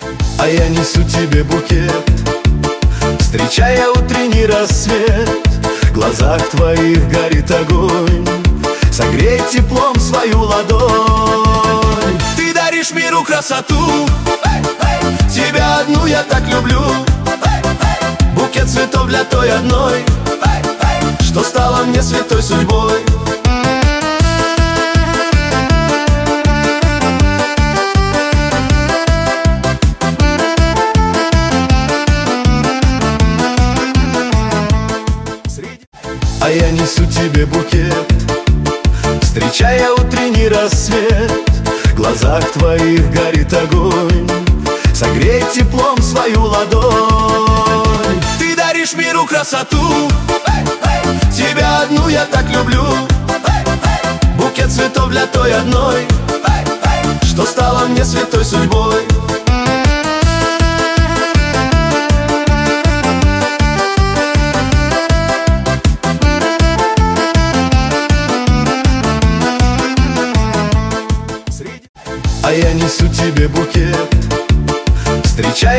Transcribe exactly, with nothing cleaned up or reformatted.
А я несу тебе букет, встречая утренний рассвет. В глазах твоих горит огонь, согрей теплом свою ладонь. Ты даришь миру красоту, тебя одну я так люблю. Букет цветов для той одной, что стала мне святой судьбой. А я несу тебе букет, встречая утренний рассвет. В глазах твоих горит огонь, согрей теплом свою ладонь. Ты даришь миру красоту, тебя одну я так люблю. Букет цветов для той одной, что стала мне святой судьбой. А я несу тебе букет, встречай